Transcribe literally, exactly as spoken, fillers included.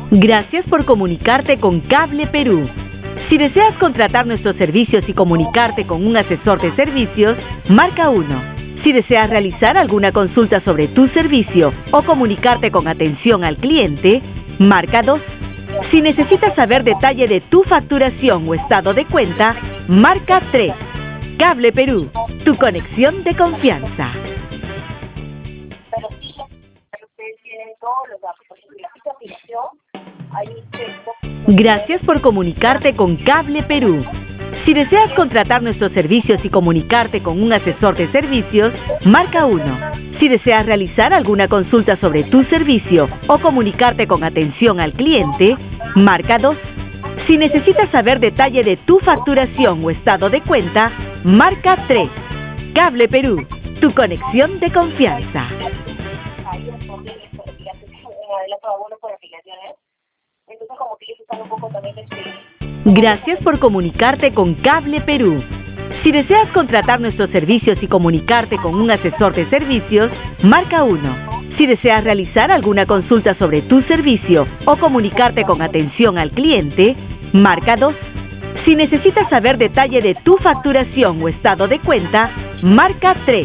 Gracias por comunicarte con Cable Perú. Si deseas contratar nuestros servicios y comunicarte con un asesor de servicios, marca uno. Si deseas realizar alguna consulta sobre tu servicio o comunicarte con atención al cliente, marca dos. Si necesitas saber detalle de tu facturación o estado de cuenta, marca tres. Cable Perú, tu conexión de confianza. Pero sí, ustedes tienen todos los datos, por ejemplo, la ficha de afiliación, ahí tengo... Gracias por comunicarte con Cable Perú. Si deseas contratar nuestros servicios y comunicarte con un asesor de servicios, marca uno. Si deseas realizar alguna consulta sobre tu servicio o comunicarte con atención al cliente, marca dos. Si necesitas saber detalle de tu facturación o estado de cuenta, marca tres. Cable Perú, tu conexión de confianza. Ahí responden esto, que hace un adelanto de abono por afiliaciones. Entonces, como que ellos están un poco también... Este, Gracias por comunicarte con Cable Perú. Si deseas contratar nuestros servicios y comunicarte con un asesor de servicios, marca uno. Si deseas realizar alguna consulta sobre tu servicio o comunicarte con atención al cliente, marca dos. Si necesitas saber detalle de tu facturación o estado de cuenta, marca tres.